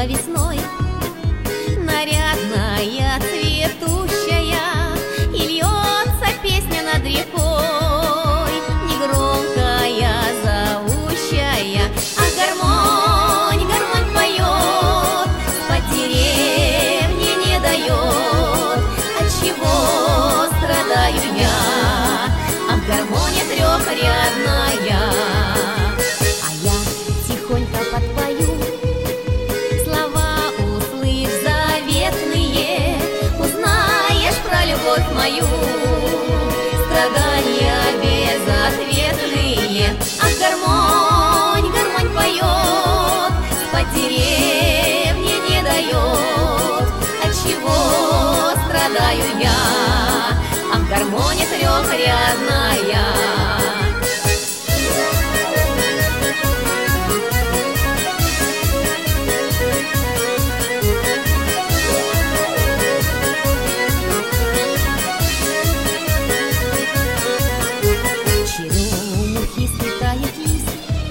пришла весной, нарядная, цветущая, и льется песня над рекой, негромкая, зовущая, а гармонь, гармонь поет, по деревне не дает. Отчего страдаю я? Ах, гармония трехрядная. А я тихонько подпою, слова услышь заветные, узнаешь про любовь мою, страдания безответные. Ах, гармонь, гармонь поет, по деревне не дает. Отчего страдаю я? Ах, гармония трехрядная. Черемухи слетает лист,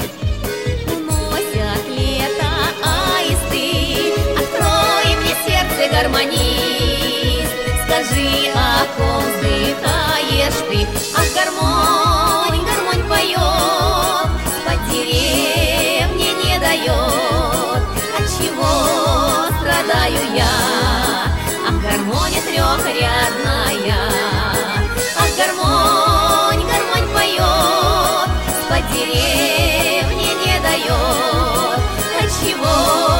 уносят лето аисты. Открой мне сердце, гармонист, скажи, о ком вздыхаешь ты? Ах, гармонь, гармонь поет, по деревне не дает. Отчего страдаю я? Ах, гармония трехрядная. Ах, гармонь, гармонь поет, по деревне не дает. Отчего